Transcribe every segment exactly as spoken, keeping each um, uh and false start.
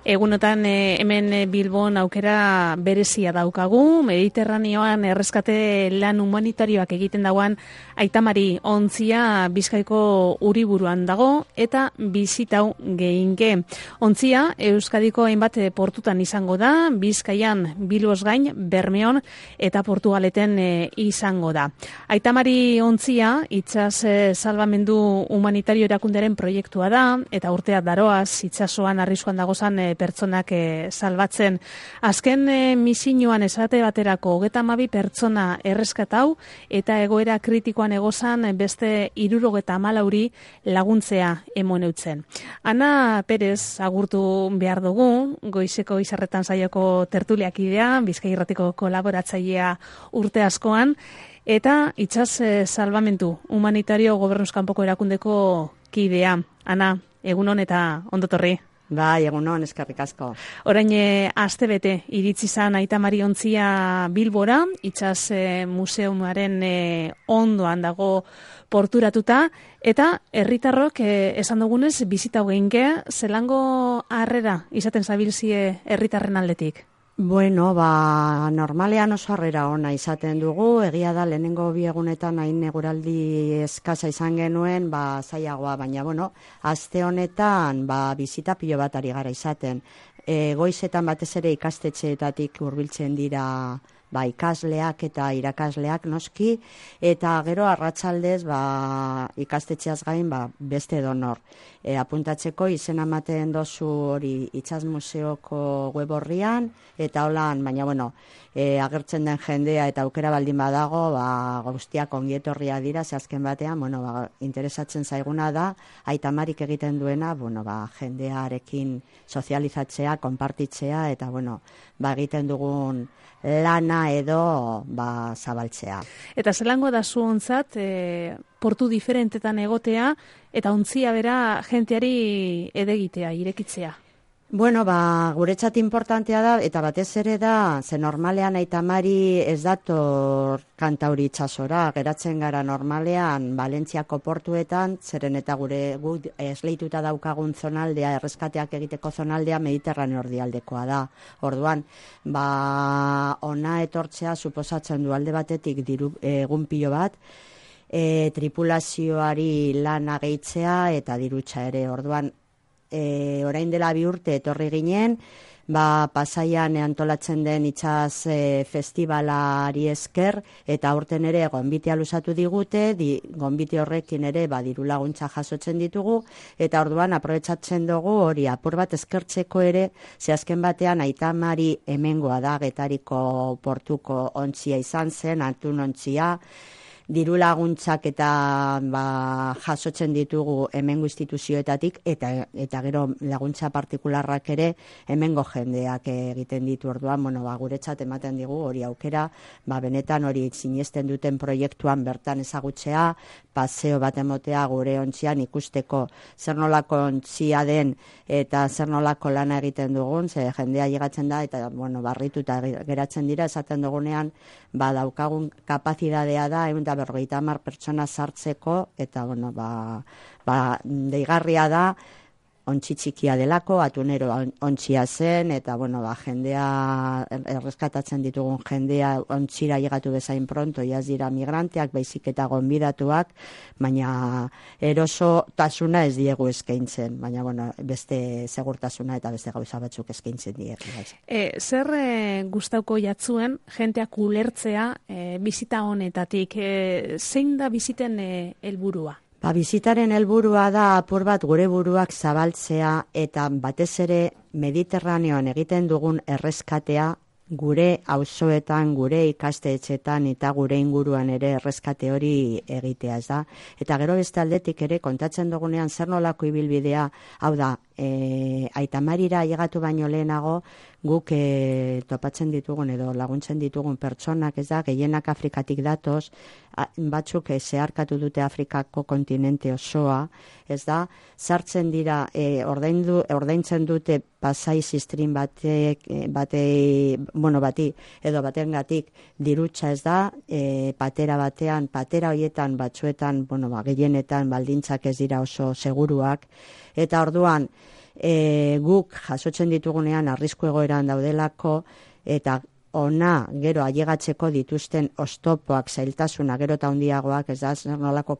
Egunotan e, hemen Bilbon aukera berezia daukagu, Mediterraneoan erreskate lan humanitarioak egiten dagoan Aitamari ontzia Bizkaiko Uriburuan dago eta bizitau gehinke. Ontzia Euskadiko hainbat portutan izango da, Bizkaian, Bilbos gain, Bermeon eta Portugaleten e, izango da. Aitamari ontzia itsas e, salbamendu humanitario erakunderen proiektua da eta urtea daroaz itsasoan arriskuan dagozan e, pertsonak e, salbatzen. Azken e, misioan esate baterako hogeita hamabi pertsona erreskatau eta egoera kritikoan egozan beste hirurogeta hamalauri laguntzea emon eutzen. Ana Perez agurtu behar dugu, goizeko izarretan saioko tertuliak idea, Bizkai Irratiko kolaboratzailea urte askoan, eta itsas e, salbamendu humanitario gobernuzkanpoko erakundeko kidea. Ana, egunon eta ondotorri. Bai, egunon, eskerrik asko. Orain e, astebete iritsi zan Aitamari ontzia Bilbora, itsas e, museumaren e, ondoan dago porturatuta, eta herritarrok e, esan dugunez bizita hogeinke, zelango harrera izaten zabilzie herritarren aldetik? Bueno, ba, normalean oso harrera ona izaten dugu, egia da lehenengo bi egunetan hain eguraldi eskasa izan genuen, ba, zailagoa, baina, bueno, aste honetan, ba, bizita pilo bat ari gara izaten. E, goizetan batez ere ikastetxeetatik hurbiltzen dira ba, ikasleak eta irakasleak noski, eta gero arratsaldez ba, ikastetxeaz gain ba, beste donor. E, apuntatzeko izena ematen dozu hori itsas museoko web horrian, eta holan, baina bueno, e, agertzen den jendea eta aukera baldin badago, ba, guztiak ongietorria dira, ze azken batean, bueno, ba, interesatzen zaiguna da, Aitamarik egiten duena, bueno, ba, jendearekin sozializatzea, konpartitzea, eta bueno, ba, egiten dugun lana edo ba, zabaltzea. Eta zelango da zuontzat, e, portu diferentetan egotea, eta ontzia bera jenteari edegitea, irekitzea? Bueno, ba, guretzat importantea da, eta batez ere da, ze normalean Aitamari ez dator kantauri itsasora, geratzen gara normalean Valentziako portuetan, zeren eta gure gu esleituta daukagun zonaldea, erreskateak egiteko zonaldea Mediterraneo erdialdekoa da. Orduan, ba, ona etortzea suposatzen du alde batetik diru egun pilo bat, e, tripulazioari lana gehitzea eta dirutza ere. Orduan, E, orain dela bi urte etorri ginen, ba, Pasaian antolatzen den itsas e, festivalari esker, eta aurten ere gonbitea luzatu digute, di, gonbite horrekin ere ba, diru laguntza jasotzen ditugu, eta orduan aprobetxatzen dugu hori apur bat eskertzeko ere, ze azken batean Aitamari hemengoa da, Getariko portuko ontzia izan zen, Antun ontzia, diru laguntzak eta ba, jasotzen ditugu hemengo instituzioetatik eta eta gero laguntza partikularrak ere hemengo jendeak egiten ditu. Orduan, bueno, ba, guretzat ematen digu hori aukera, ba, benetan hori sinesten duten proiektuan bertan ezagutzea, paseo bat emotea gure ontzian ikusteko zer nolako ontzia den eta zer nolako lana egiten dugun, ze jendea llegatzen da eta bueno, barrituta geratzen dira, esaten dugunean ba, daukagun kapazitatea da ehun eta berrogeita hamar pertsona sartzeko, eta bueno, ba, ba, deigarria da, ontzi txikia delako, atunero ontzia zen, eta bueno, ba, jendea, erreskatatzen ditugun jendea ontzira llegatu bezain pronto, iaz dira migranteak, baizik eta gonbidatuak, baina eroso tasuna ez diegu eskaintzen, baina bueno, beste segurtasuna eta beste gauza batzuk eskaintzen diegu. E, zer e, gustauko jatzuen, jenteak ulertzea e, bizita honetatik, e, zein da biziten e, helburua? Ba, bizitaren helburua da apur bat gure buruak zabaltzea eta batez ere Mediterraneoan egiten dugun erreskatea gure auzoetan, gure ikastetxetan eta gure inguruan ere erreskate hori egitea, ez da. Eta gero beste aldetik ere kontatzen dugunean zer nolako ibilbidea, hau da, e, Aitamarira llegatu baino lehenago guk e, topatzen ditugun edo laguntzen ditugun pertsonak, ez da, gehienak Afrikatik datoz, a, batzuk e, zeharkatu dute Afrikako kontinente osoa, ez da, sartzen dira, e, ordaindu, ordaintzen dute Pasai ziztrin batek, batei, bueno, bati, edo batengatik dirutza, ez da, e, patera batean, patera hoietan batzuetan, bueno, ba, gehienetan baldintzak ez dira oso seguruak, eta orduan, e, guk jasotzen ditugunean arrisku egoeran daudelako, eta ona gero ailegatzeko dituzten oztopoak, zailtasuna gero eta handiagoak, ez da, nolako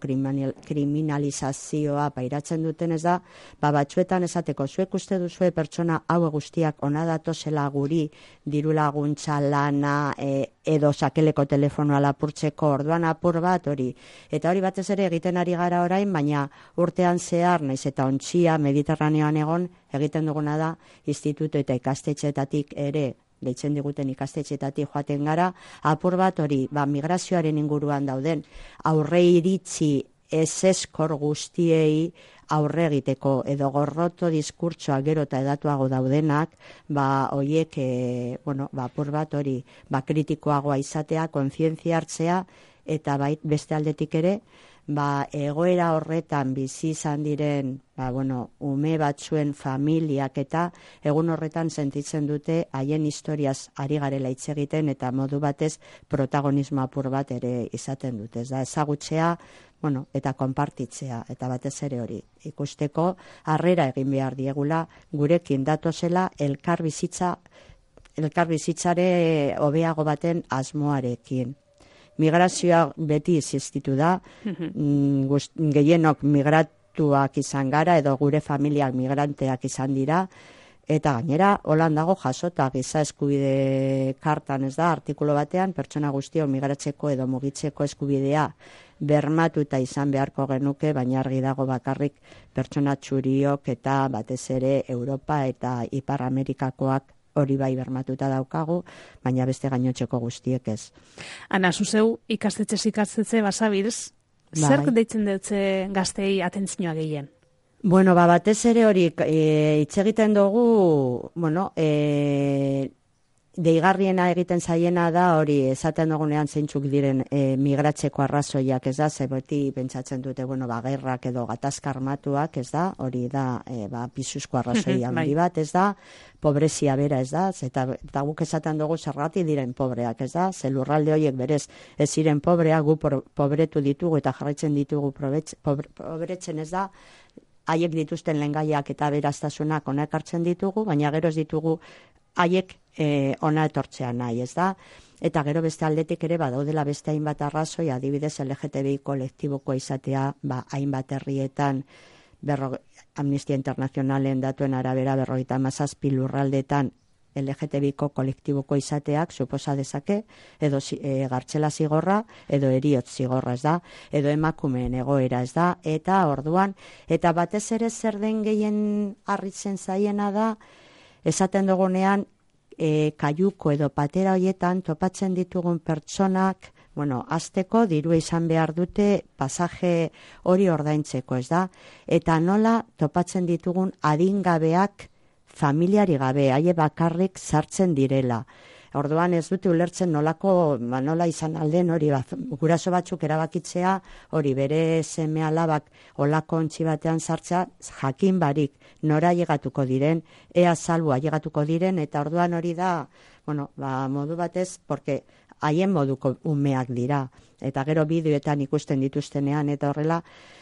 kriminalizazioa pairatzen duten, ez da, ba, batzuetan esateko, zuek uste duzue pertsona hau guztiak ona datozela guri, diru laguntza, lana, e, edo sakeleko telefonoa lapurtzeko, orduan apur bat hori. Eta hori batez ere egiten ari gara orain, baina urtean zehar, naiz eta ontzia Mediterraneoan egon, egiten duguna da, instituto eta ikastetxeetatik ere, deitzen diguten ikastetxeetatik joaten gara, apur bat hori, ba, migrazioaren inguruan dauden, aurre iritzi ezeskor guztiei aurre egiteko, edo gorroto diskurtsoa gero eta edatuago daudenak, ba, oiek, e, bueno, ba, apur bat hori, ba, kritikoagoa izatea, kontzientzia hartzea, eta bait beste aldetik ere, ba, egoera horretan bizi izan diren, ba, bueno, ume batzuen familiak eta egun horretan sentitzen dute haien historiaz ari garela hitz egiten eta modu batez protagonismo apur bat ere izaten dute. Ez da, ezagutzea, bueno, eta konpartitzea, eta batez ere hori. Ikusteko harrera egin behar diegula gurekin datozela elkar bizitza, elkar bizitzare hobeago baten asmoarekin. Migrazioa beti existitu da, mm, gust, gehienok migratuak izan gara, edo gure familiak migranteak izan dira, eta gainera, holan dago jasota giza eskubide kartan, ez da, artikulu batean, pertsona guztio migratzeko edo mugitzeko eskubidea bermatuta izan beharko genuke, baina argi dago bakarrik pertsona txuriok eta batez ere Europa eta Ipar Amerikakoak hori bai bermatuta daukagu, baina beste gainotxeko guztiek ez. Ana, zuzeu ikastetxe ikastetxe basabilz, bai. Zerk deitzen dutze gaztei atentzioa gehien? Bueno, ba, batez ere hori e, hitz egiten dugu, bueno, e, deigarriena egiten zaiena da hori esaten dugunean zeintzuk diren e, migratzeko arrazoiak, ez da, ze beti pentsatzen dute, bueno, ba, gerrak edo gatazka armatuak, ez da, hori da, e, ba, pisuzko arrazoi handi bat, ez da, pobrezia bera, ez da, eta, eta guk esaten dugu zergatik diren pobreak, ez da, ze lurralde horiek berez ez ziren pobreak, gu pobretu ditugu eta jarraitzen ditugu probetz, pobre, pobretzen, ez da, haiek dituzten lengaiak eta beraztasunak ona ekartzen ditugu, baina gero ez ditugu haiek e, ona etortzea nahi, ez da? Eta gero beste aldetik ere badaudela beste hainbat arrazoi, adibidez L G T B I kolektibokoa izatea, ba, hainbat herrietan, berro, Amnistia Internazionalen datuen arabera berrogeita hamazazpi lurraldetan L G T B I ko kolektiboko izateak suposa dezake, edo e, gartxela zigorra, edo eriotz zigorra, ez da, edo emakumeen egoera, ez da, eta orduan, eta batez ere zer den gehien harritzen zaiena da, esaten dugunean, e, kaiuko edo patera hoietan topatzen ditugun pertsonak, bueno, azteko dirua izan behar dute pasaje hori ordaintzeko, ez da, eta nola topatzen ditugun adingabeak familiari gabe, haie bakarrik sartzen direla. Orduan ez dute ulertzen nolako, ba, nola izan alden hori, ba, guraso batzuk erabakitzea, hori bere seme alabak olako ontzi batean sartzea, jakin barik nora llegatuko diren, ea salbua llegatuko diren, eta orduan hori da, bueno, ba, modu batez, porque haien moduko umeak dira, eta gero bideoetan ikusten dituztenean, eta horrela,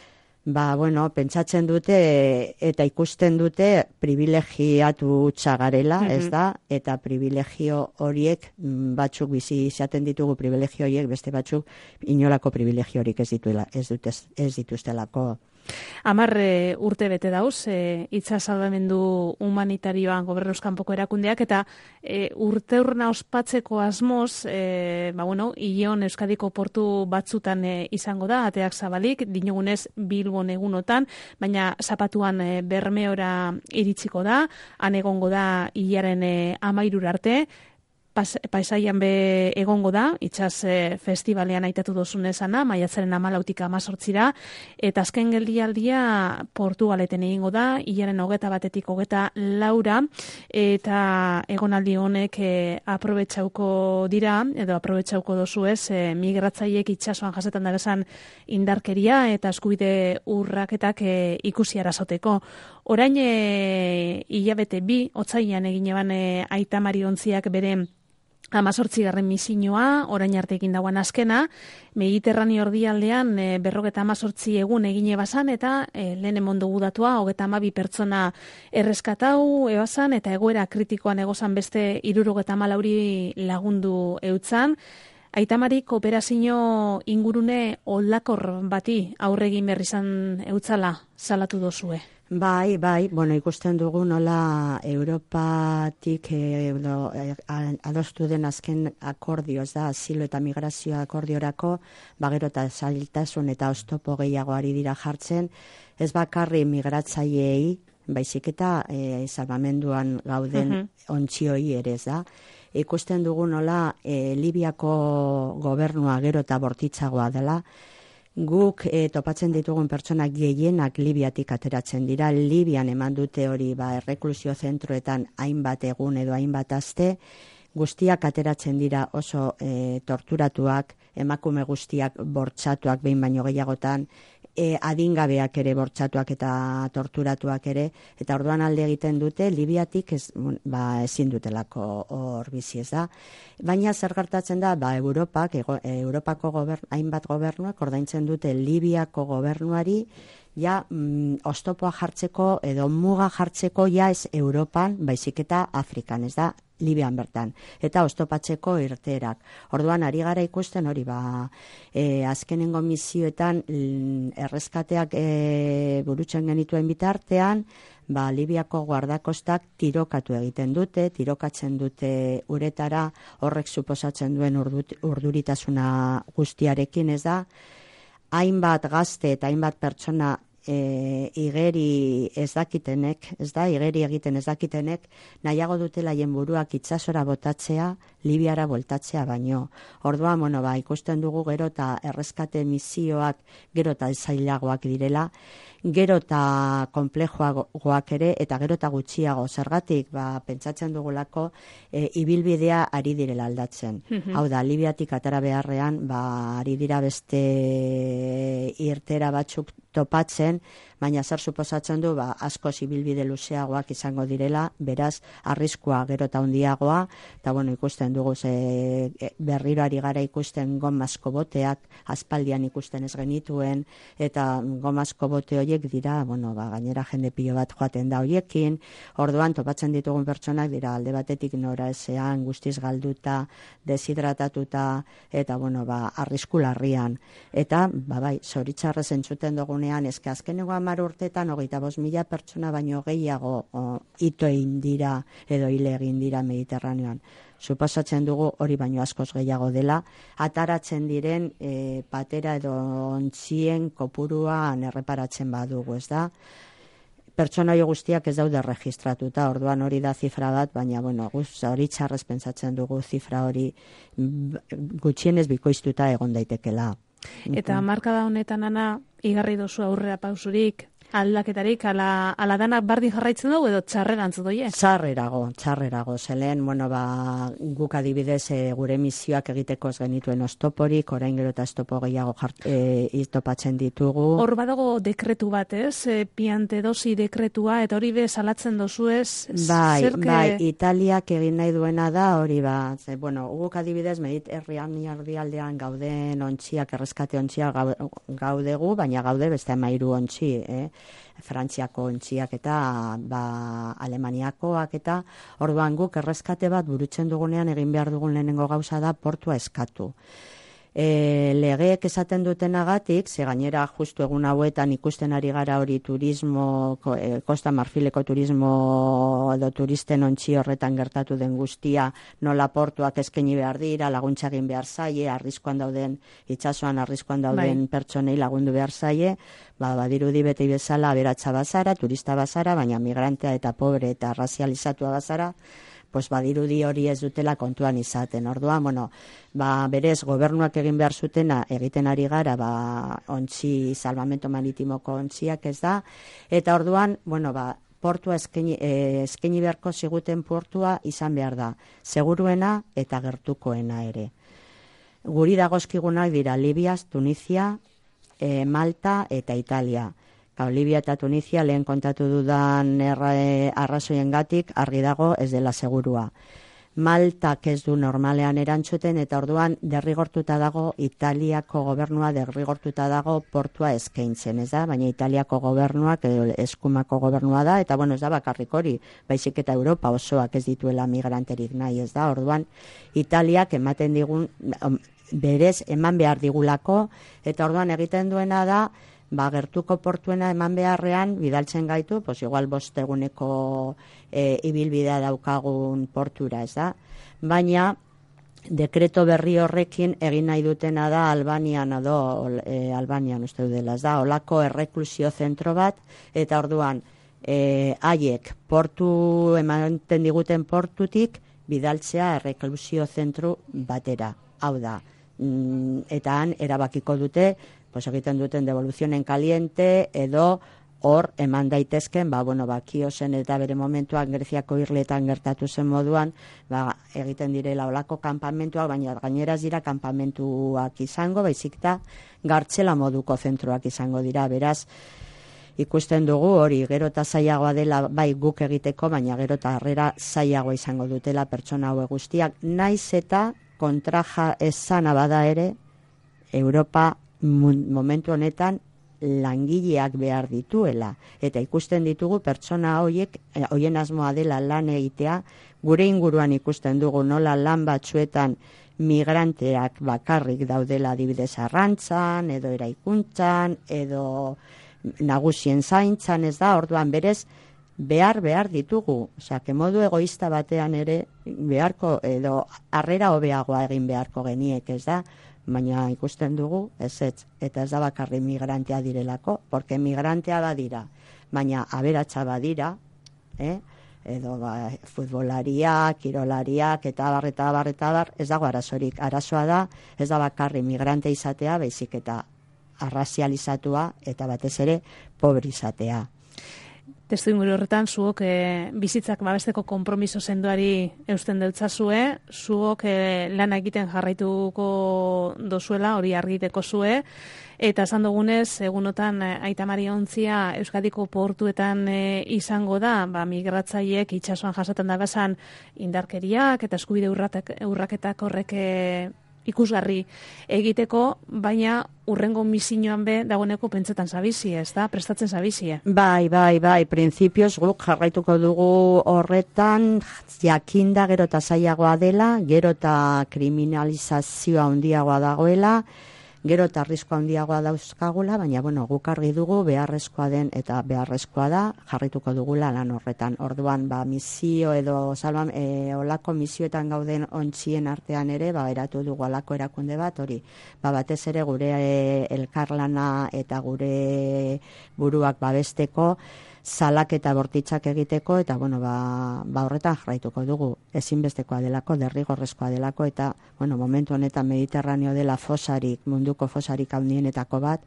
ba, bueno, pentsatzen dute eta ikusten dute privilegiatu txagarela, mm-hmm. ez da, eta privilegio horiek batzuk bizi izaten ditugu privilegio horiek, beste batzuk inolako privilegio horik ez dituela, ez dute ez dituztelako. Amar e, urte bete dauz, e, itza salbamendu humanitarioan gobernuz kanpoko erakundeak, eta e, urte urna ospatzeko asmoz, e, ba bueno, Ion Euskadiko portu batzutan e, izango da, ateak zabalik, dinogunez Bilbon egunotan, baina zapatuan e, Bermeora iritsiko da, han egongo da hilaren e, amairur arte, Pas, paisaian be egongo da, itxas e, festivalean aitatu dozun esana, maiatzaren amalautik amazortzira, eta azken geldialdia Portugaleten egingo da, hilaren hogeta batetik hogeta laura, eta egonaldi honek e, aprobetxauko dira, edo aprobetxauko dozu ez, e, migratzaiek itxasoan jasetan da bezan indarkeria, eta eskubide urraketak e, ikusi arazoteko. Orain e, hilabete bi, otsailean egin eban e, Aita Mari ontziak bere amazortzigarren misioa, orain arte egin dagoen azkena, Mediterraneo ordialdean e, berrogeta amazortzi egun egine bazan, eta e, lehen emondu gudatua, hogeta amabi pertsona erreskatau ebazan, eta egoera kritikoan egozan beste irurogeta amalauri lagundu eutzan. Aitamari, kooperazio ingurune oldakor bati aurre egin berri izan eutzala salatu dozue. Bai, bai, bueno, ikusten dugu nola Europatik eh, do, eh, adostu den azken akordio, ez da, asilo eta migrazio akordiorako, bagero eta zailtasun eta oztopo gehiago ari dira jartzen, ez bakarri migratzaileei, baizik eta eh, salbamenduan gauden uh-huh. ontzioi ere, ez da. Ikusten dugu nola eh, Libiako gobernua gero eta bortitzagoa dela, guk e, topatzen ditugun pertsonak gehienak Libiatik ateratzen dira. Libian eman dute hori ba, erreklusio zentroetan hainbat egun edo hainbat aste, guztiak ateratzen dira oso e, torturatuak, emakume guztiak bortxatuak behin baino gehiagotan, e, adingabeak ere bortxatuak eta torturatuak ere, eta orduan alde egiten dute Libiatik ez, ba, ezin dutelako hor bizi, ez da. Baina zer gertatzen da, ba, Europak, ego, Europako gobern, hainbat gobernuak ordaintzen dute Libiako gobernuari ja mm, oztopoa jartzeko edo muga jartzeko ja ez Europan, baizik eta Afrikan, ez da, Libian bertan, eta oztopatzeko irteerak. Orduan ari gara ikusten hori, ba, e, azkenengo misioetan mm, erreskateak e, burutzen genituen bitartean, ba, Libiako guardakostak tirokatu egiten dute, tirokatzen dute uretara, horrek suposatzen duen urdut, urduritasuna guztiarekin, ez da, hainbat gazte eta hainbat pertsona e, igeri ez dakitenek, ez da, igeri egiten ez dakitenek, nahiago dutela haien buruak itsasora botatzea, Libiara voltatzea baino. Orduan, bueno, ba, ikusten dugu gero eta erreskate misioak gero eta zailagoak direla, gero eta konplejoagoak ere, eta gero eta gutxiago. Zergatik, ba, pentsatzen dugulako, e, ibilbidea ari direla aldatzen. Mm-hmm. Hau da, Libiatik atara beharrean, ba, ari dira beste irtera batzuk topatzen, baina zer suposatzen du, ba, askoz ibilbide luzeagoak izango direla, beraz, arriskua gero eta handiagoa, eta bueno, ikusten dugu, ze, berriro ari gara ikusten gomazko boteak, aspaldian ikusten ez genituen, eta gomazko bote horiek dira, bueno, ba, gainera jende pilo bat joaten da horiekin, orduan topatzen ditugun pertsonak dira alde batetik nora ezean, guztiz galduta, deshidratatuta, eta bueno, ba, arrisku larrian. Eta, ba, bai, zoritxarrez entzuten dugunean, eske azkeneko hamar urtetan hogeita bost mila pertsona baino gehiago o, ito egin dira edo hile egin dira Mediterraneoan. Suposatzen dugu hori baino askoz gehiago dela, ataratzen diren e, patera edo ontzien kopuruan erreparatzen badugu, ez da? Pertsona guztiak ez daude registratuta, orduan hori da zifra bat, baina bueno, guz, hori txarrez pentsatzen dugu zifra hori gutxienez bikoiztuta egon daitekela. Eta markada honetan, Ana, igarri dozu aurrera pausurik, aldaketarik, ala, ala danak bardi jarraitzen dugu edo txarrerantz doie? Txarrerago, txarrerago. Zelen, bueno, ba, guk adibidez e, gure misioak egiteko ez genituen oztoporik, orain gero eta oztopo gehiago jart, e, iztopatzen ditugu. Hor badago dekretu bat, ez? E, piantedosi dekretua, eta hori be salatzen dozu ez? Bai, Zerke... bai, Italiak egin nahi duena da, hori ba, ze, bueno, guk adibidez Mediterranean erdialdean gauden ontziak, erreskate ontziak gaudegu, baina gaude beste hamairu ontzi, eh? Frantziako ontziak eta ba, Alemaniakoak eta orduan guk erreskate bat burutzen dugunean egin behar dugun lehenengo gauza da portua eskatu. E, legeek esaten dutenagatik, ze gainera justu egun hauetan ikusten ari gara hori turismo, e, Costa Marfileko turismo edo turisten ontzi horretan gertatu den guztia, nola portuak eskaini behar dira, laguntza egin behar zaie, arriskuan dauden, itsasoan arriskuan dauden bai. Pertsonei lagundu behar zaie, ba, badirudi beti bezala aberatsa bazara, turista bazara, baina migrantea eta pobre eta razializatua bazara, pues badirudi hori ez dutela kontuan izaten. Orduan, bueno, ba, berez gobernuak egin behar zutena egiten ari gara, ba, ontzi, salvamento maritimoko ontziak ez da, eta orduan, bueno, ba, portua eskaini, eh, eskaini beharko ziguten portua izan behar da, seguruena eta gertukoena ere. Guri dagozkigunak dira Libia, Tunisia, eh, Malta eta Italia. Gau, Libia eta Tunisia lehen kontatu dudan arrazoien gatik argi dago ez dela segurua. Maltak ez du normalean erantzuten, eta orduan derrigortuta dago, Italiako gobernua derrigortuta dago portua eskaintzen, ez da? Baina Italiako gobernuak, eskumako gobernua da, eta bueno, ez da bakarrik hori, baizik eta Europa osoak ez dituela migranterik nahi, ez da? Orduan, Italiak ematen digun, berez eman behar digulako, eta orduan egiten duena da, ba, gertuko portuena eman beharrean bidaltzen gaitu, pues igual bost eguneko e, ibilbidea daukagun portura, ez da? Baina, dekreto berri horrekin egin nahi dutena da Albanian edo, e, Albanian uste dela, ez da? Olako erreklusio zentro bat, eta orduan, e, haiek portu, ematen diguten portutik, bidaltzea erreklusio zentro batera, hau da. Mm, eta han erabakiko dute, pues egiten duten devoluzionen kaliente, edo hor eman daitezken, ba, bueno, ba, Kiosen eta bere momentuan Greziako irletan gertatu zen moduan, ba, egiten direla olako kanpamentuak, baina gainera dira kanpamentuak izango, baizik eta gartzela moduko zentroak izango dira, beraz, ikusten dugu hori gero eta zailagoa dela bai guk egiteko, baina gero eta harrera zailagoa izango dutela pertsona hauek guztiak, naiz eta kontraja esana bada ere, Europa momentu honetan langileak behar dituela, eta ikusten ditugu pertsona horiek, hoien asmoa dela lan egitea, gure inguruan ikusten dugu nola lan batzuetan migranteak bakarrik daudela adibidez arrantzan, edo eraikuntzan, edo nagusien zaintzan, ez da, orduan berez, behar behar ditugu, osea, que modu egoista batean ere, beharko, edo harrera hobeagoa egin beharko geniek, ez da, baina ikusten dugu, ez ez, eta ez da bakarri migrantea direlako, porque migrantea badira, baina aberatsa badira, eh? edo ba, futbolariak, kirolariak, eta abar, eta abar, eta abar, ez dago arazorik, arazoa da, ez da bakarri migrante izatea, baizik eta arrazializatua, eta batez ere, pobre izatea. Testu inguru horretan, zuok e, bizitzak babesteko konpromiso sendoari eusten deutzazue, zuok e, lana egiten jarraituko dozuela, hori argiteko zue, eta esan dugunez, egunotan Aita Mari Ontzia Euskadiko portuetan e, izango da, ba, migratzaileek itsasoan jasaten dabezan indarkeriak eta eskubide urratek, urraketak horrek e, ikusgarri egiteko, baina urrengo misioan be dagoeneko pentsetan zabizi, ez da? Prestatzen zabizi. Bai, bai, bai, printzipioz guk jarraituko dugu horretan, jakinda gero eta zailagoa dela, gero eta kriminalizazioa handiagoa dagoela, gero eta arriskoa handiagoa dauzkagula, baina bueno, guk argi dugu beharrezkoa den eta beharrezkoa da, jarrituko dugula lan horretan. Orduan, ba, misio edo salban, e, olako misioetan gauden ontzien artean ere, ba, eratu dugu olako erakunde bat, hori, ba, batez ere gure e, elkarlana eta gure buruak babesteko, salak eta bortitzak egiteko, eta bueno, ba, ba horretan jarraituko dugu, ezinbestekoa delako, derrigorrezkoa delako, eta bueno, momentu honetan Mediterraneo dela fosarik, munduko fosarik handienetako bat,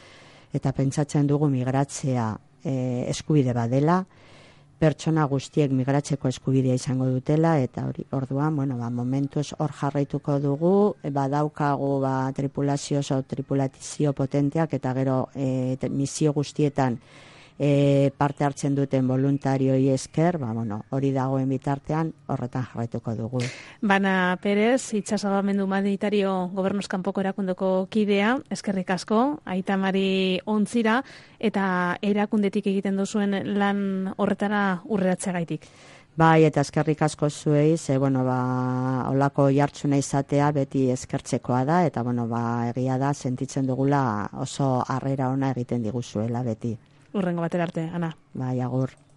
eta pentsatzen dugu migratzea e, eskubide badela, pertsona guztiek migratzeko eskubidea izango dutela, eta hori, orduan, bueno, ba, momentuz hor jarraituko dugu, badaukagu ba, tripulazio oso tripulatizio potenteak, eta gero e, misio guztietan E, parte hartzen duten voluntarioi esker, ba, bueno, hori dagoen bitartean horretan jarraituko dugu. Bana Perez, itxasabamendu humanitario gobernuz kanpoko erakundeko kidea, eskerrik asko, Aita Mari Ontzira, eta erakundetik egiten duzuen lan horretara urreratzeagaitik. Bai, eta eskerrik asko zuei, ze, bueno, ba, olako jartzuna izatea beti eskertzekoa da, eta, bueno, ba, egia da, sentitzen dugula oso harrera ona egiten diguzuela beti. Urrengo batera arte, Ana. Bai, agur.